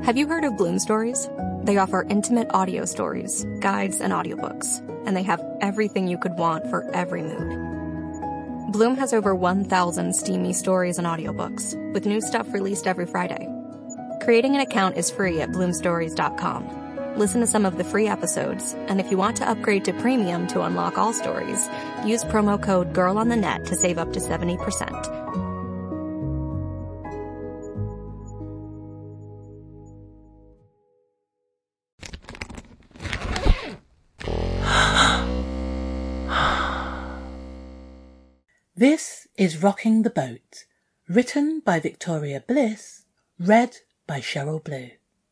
Have you heard of Bloom Stories? They offer intimate audio stories, guides, and audiobooks, and they have everything you could want for every mood. Bloom has over 1,000 steamy stories and audiobooks, with new stuff released every Friday. Creating an account is free at bloomstories.com. Listen to some of the free episodes, and if you want to upgrade to premium to unlock all stories, use promo code GIRLONTHENET to save up to 70%. This is Rocking the Boat, written by Victoria Bliss, read by Cheryl Blue.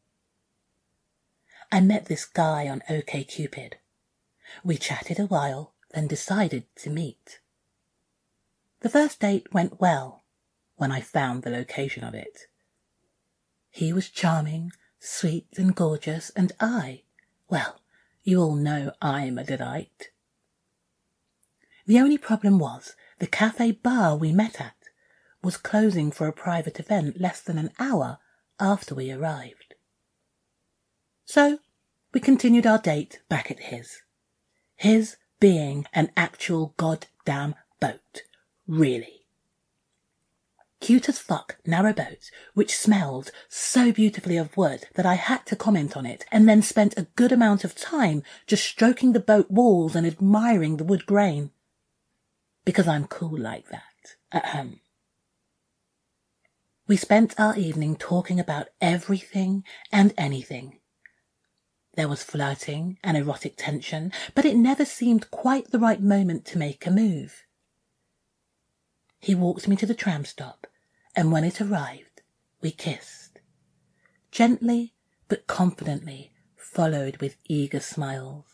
I met this guy on OkCupid. We chatted a while, then decided to meet. The first date went well, when I found the location of it. He was charming, sweet and gorgeous, and well, you all know I'm a delight. The only problem was the cafe bar we met at was closing for a private event less than an hour after we arrived. So we continued our date back at his being an actual goddamn boat, really. Cute as fuck narrow boat, which smelled so beautifully of wood that I had to comment on it and then spent a good amount of time just stroking the boat walls and admiring the wood grain. Because I'm cool like that at home. We spent our evening talking about everything and anything. There was flirting and erotic tension, but it never seemed quite the right moment to make a move. He walked me to the tram stop, and when it arrived, we kissed. Gently but confidently, followed with eager smiles.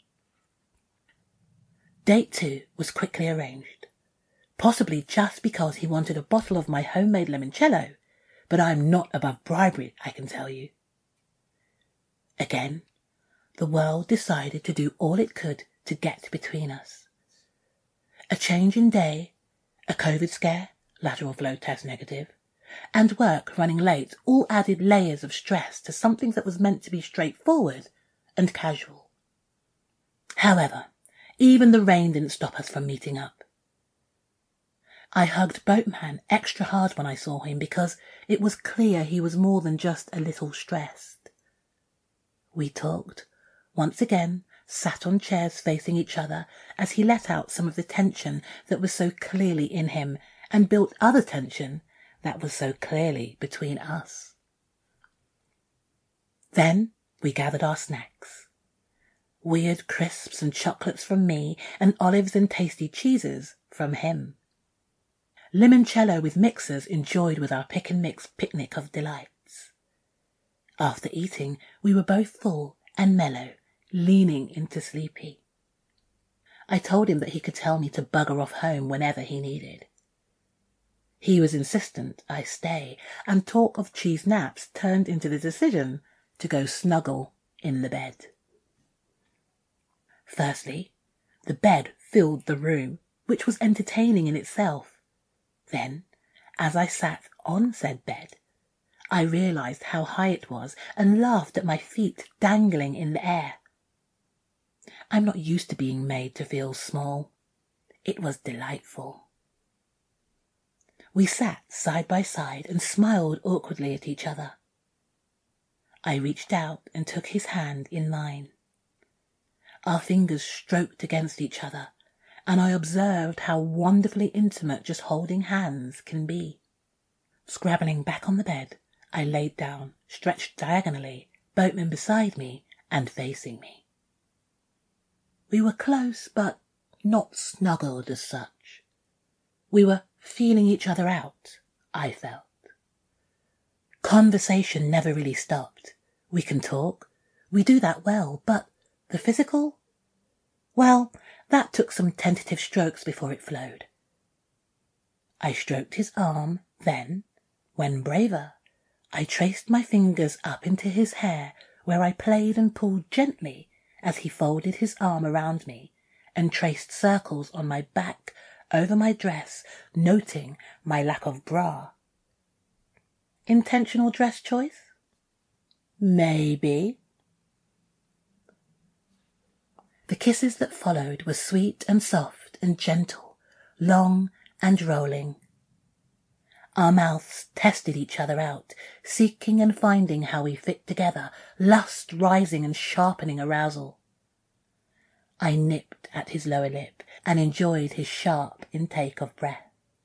Date 2 was quickly arranged, possibly just because he wanted a bottle of my homemade limoncello, but I'm not above bribery, I can tell you. Again, the world decided to do all it could to get between us. A change in day, a COVID scare, lateral flow test negative, and work running late all added layers of stress to something that was meant to be straightforward and casual. However, even the rain didn't stop us from meeting up. I hugged Boatman extra hard when I saw him because it was clear he was more than just a little stressed. We talked, once again sat on chairs facing each other as he let out some of the tension that was so clearly in him and built other tension that was so clearly between us. Then we gathered our snacks. Weird crisps and chocolates from me, and olives and tasty cheeses from him. Limoncello with mixers enjoyed with our pick and mix picnic of delights. After eating, we were both full and mellow, leaning into sleepy. I told him that he could tell me to bugger off home whenever he needed. He was insistent I stay, and talk of cheese naps turned into the decision to go snuggle in the bed. Firstly, the bed filled the room, which was entertaining in itself. Then, as I sat on said bed, I realized how high it was and laughed at my feet dangling in the air. I'm not used to being made to feel small. It was delightful. We sat side by side and smiled awkwardly at each other. I reached out and took his hand in mine. Our fingers stroked against each other, and I observed how wonderfully intimate just holding hands can be. Scrabbling back on the bed, I laid down, stretched diagonally, Boatman beside me and facing me. We were close, but not snuggled as such. We were feeling each other out, I felt. Conversation never really stopped. We can talk, we do that well, but the physical? Well, that took some tentative strokes before it flowed. I stroked his arm, then, when braver, I traced my fingers up into his hair where I played and pulled gently as he folded his arm around me and traced circles on my back over my dress, noting my lack of bra. Intentional dress choice? Maybe. The kisses that followed were sweet and soft and gentle, long and rolling. Our mouths tested each other out, seeking and finding how we fit together, lust rising and sharpening arousal. I nipped at his lower lip and enjoyed his sharp intake of breath.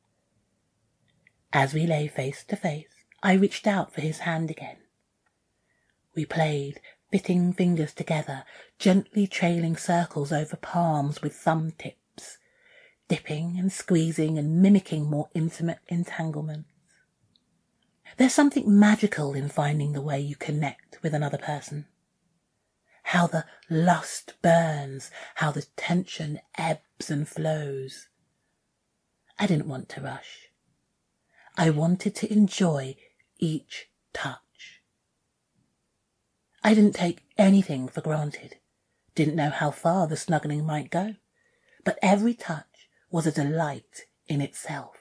As we lay face to face, I reached out for his hand again. We played, fitting fingers together, gently trailing circles over palms with thumb tips, dipping and squeezing and mimicking more intimate entanglements. There's something magical in finding the way you connect with another person. How the lust burns, how the tension ebbs and flows. I didn't want to rush. I wanted to enjoy each touch. I didn't take anything for granted, didn't know how far the snuggling might go, but every touch was a delight in itself.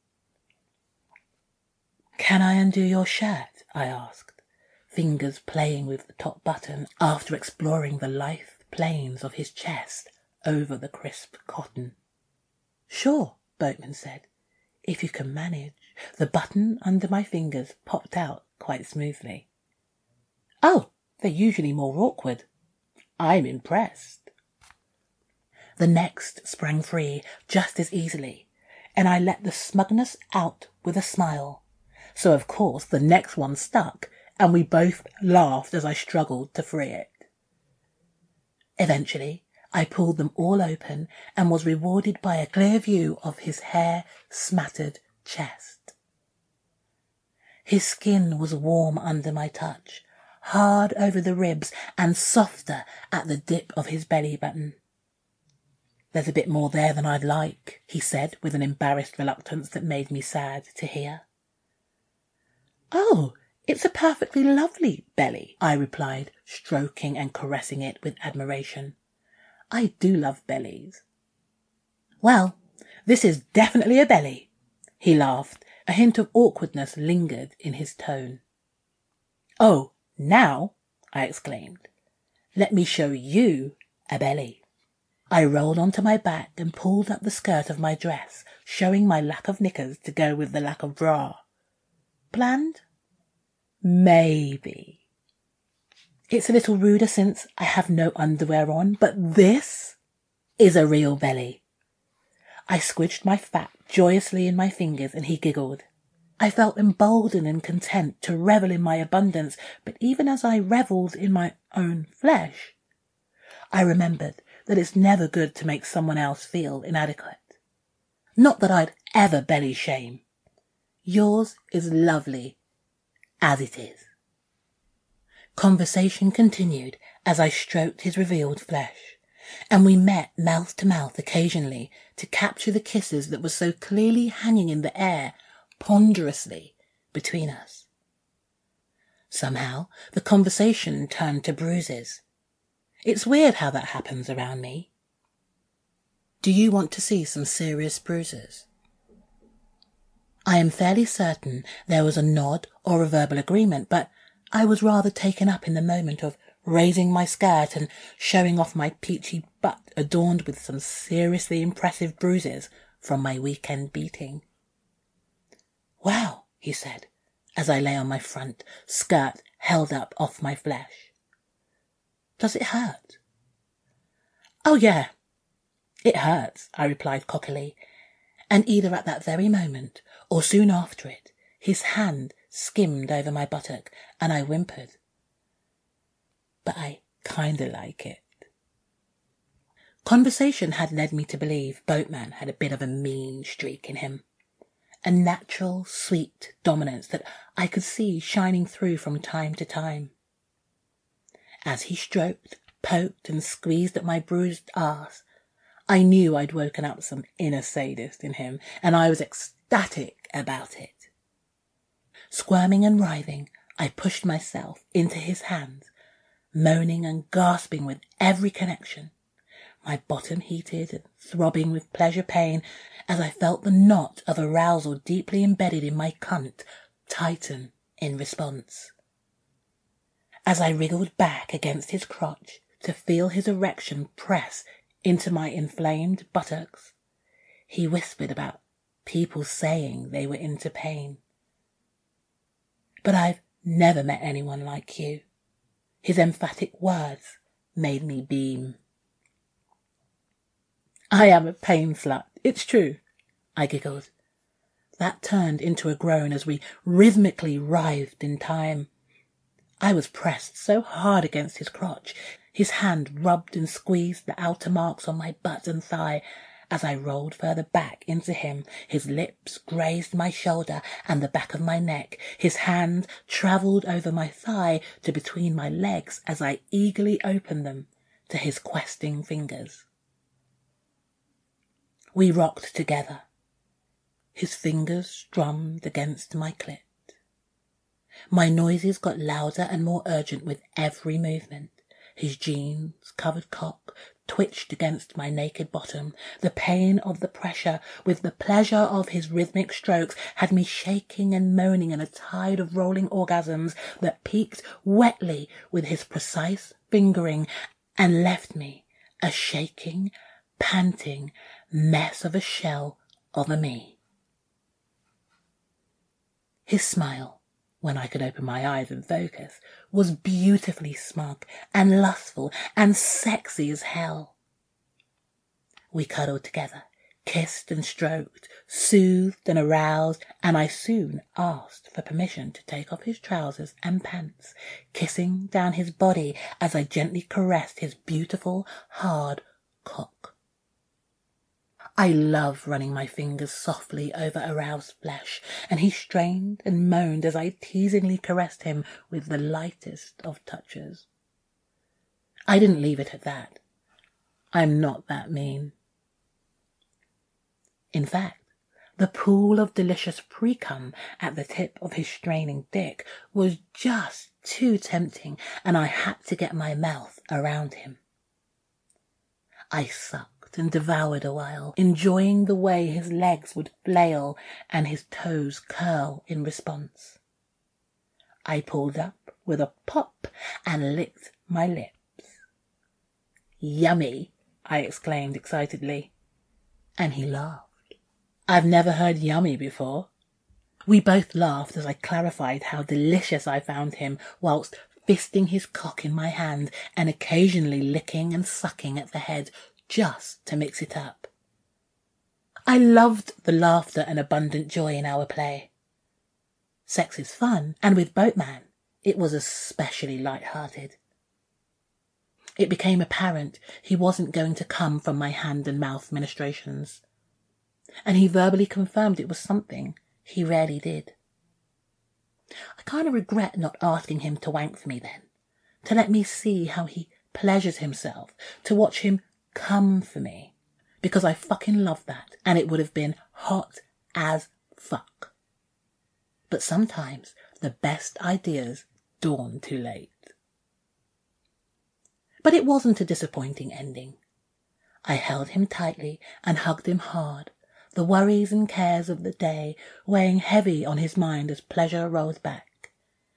"Can I undo your shirt?" I asked, fingers playing with the top button after exploring the lithe planes of his chest over the crisp cotton. "Sure," Boatman said, "if you can manage." The button under my fingers popped out quite smoothly. "Oh, they're usually more awkward." I'm impressed. The next sprang free just as easily, and I let the smugness out with a smile. So of course the next one stuck, and we both laughed as I struggled to free it. Eventually, I pulled them all open and was rewarded by a clear view of his hair-smattered chest. His skin was warm under my touch, hard over the ribs and softer at the dip of his belly button. "There's a bit more there than I'd like," he said with an embarrassed reluctance that made me sad to hear. "Oh, it's a perfectly lovely belly," I replied, stroking and caressing it with admiration. I do love bellies. "Well, this is definitely a belly," he laughed. A hint of awkwardness lingered in his tone. "Oh, now," I exclaimed, "let me show you a belly." I rolled onto my back and pulled up the skirt of my dress, showing my lack of knickers to go with the lack of bra. Planned? Maybe. It's a little ruder since I have no underwear on, but this is a real belly. I squidged my fat joyously in my fingers and he giggled. I felt emboldened and content to revel in my abundance, but even as I revelled in my own flesh, I remembered that it's never good to make someone else feel inadequate. Not that I'd ever belly shame. Yours is lovely as it is. Conversation continued as I stroked his revealed flesh, and we met mouth to mouth occasionally to capture the kisses that were so clearly hanging in the air ponderously between us. Somehow the conversation turned to bruises. It's weird how that happens around me. Do you want to see some serious bruises? I am fairly certain there was a nod or a verbal agreement, but I was rather taken up in the moment of raising my skirt and showing off my peachy butt adorned with some seriously impressive bruises from my weekend beating. "Wow," he said, as I lay on my front, skirt held up off my flesh. "Does it hurt?" "Oh, yeah, it hurts," I replied cockily, and either at that very moment or soon after it, his hand skimmed over my buttock and I whimpered. But I kinda like it. Conversation had led me to believe Boatman had a bit of a mean streak in him. A natural, sweet dominance that I could see shining through from time to time. As he stroked, poked and squeezed at my bruised arse, I knew I'd woken up some inner sadist in him, and I was ecstatic about it. Squirming and writhing, I pushed myself into his hands, moaning and gasping with every connection, my bottom heated and throbbing with pleasure pain as I felt the knot of arousal deeply embedded in my cunt tighten in response. As I wriggled back against his crotch to feel his erection press into my inflamed buttocks, he whispered about people saying they were into pain. But I've never met anyone like you. His emphatic words made me beam. I am a pain slut, it's true, I giggled. That turned into a groan as we rhythmically writhed in time. I was pressed so hard against his crotch, his hand rubbed and squeezed the outer marks on my butt and thigh. As I rolled further back into him, his lips grazed my shoulder and the back of my neck. His hand travelled over my thigh to between my legs as I eagerly opened them to his questing fingers. We rocked together. His fingers strummed against my clit. My noises got louder and more urgent with every movement. His jeans-covered cock twitched against my naked bottom. The pain of the pressure with the pleasure of his rhythmic strokes had me shaking and moaning in a tide of rolling orgasms that peaked wetly with his precise fingering and left me a shaking, panting mess of a shell of a me. His smile, when I could open my eyes and focus, was beautifully smug and lustful and sexy as hell. We cuddled together, kissed and stroked, soothed and aroused, and I soon asked for permission to take off his trousers and pants, kissing down his body as I gently caressed his beautiful, hard cock. I love running my fingers softly over aroused flesh, and he strained and moaned as I teasingly caressed him with the lightest of touches. I didn't leave it at that. I'm not that mean. In fact, the pool of delicious pre-cum at the tip of his straining dick was just too tempting, and I had to get my mouth around him. I sucked and devoured a while, enjoying the way his legs would flail and his toes curl in response. I pulled up with a pop and licked my lips. "Yummy," I exclaimed excitedly, and he laughed. "I've never heard yummy before." We both laughed as I clarified how delicious I found him whilst fisting his cock in my hand and occasionally licking and sucking at the head just to mix it up. I loved the laughter and abundant joy in our play. Sex is fun, and with Boatman, it was especially light-hearted. It became apparent he wasn't going to come from my hand and mouth ministrations, and he verbally confirmed it was something he rarely did. I kind of regret not asking him to wank for me then, to let me see how he pleasures himself, to watch him come for me, because I fucking love that, and it would have been hot as fuck. But sometimes the best ideas dawn too late. But it wasn't a disappointing ending. I held him tightly and hugged him hard, the worries and cares of the day weighing heavy on his mind as pleasure rolled back.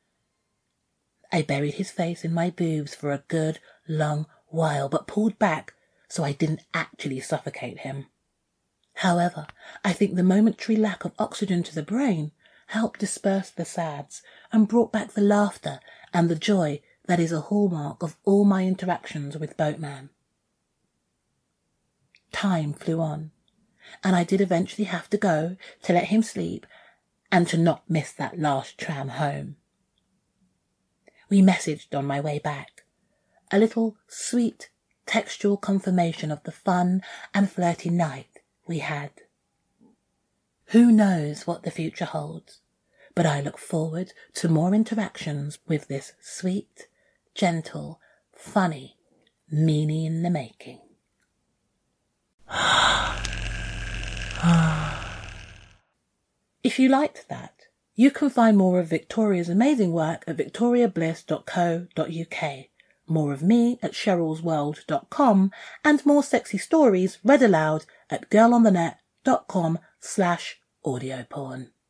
I buried his face in my boobs for a good long while, but pulled back so I didn't actually suffocate him. However, I think the momentary lack of oxygen to the brain helped disperse the sads and brought back the laughter and the joy that is a hallmark of all my interactions with Boatman. Time flew on, and I did eventually have to go to let him sleep and to not miss that last tram home. We messaged on my way back, a little sweet textual confirmation of the fun and flirty night we had. Who knows what the future holds, but I look forward to more interactions with this sweet, gentle, funny meanie in the making. If you liked that, you can find more of Victoria's amazing work at victoriabliss.co.uk, more of me at cherylsworld.com, and more sexy stories read aloud at girlonthenet.com/audioporn.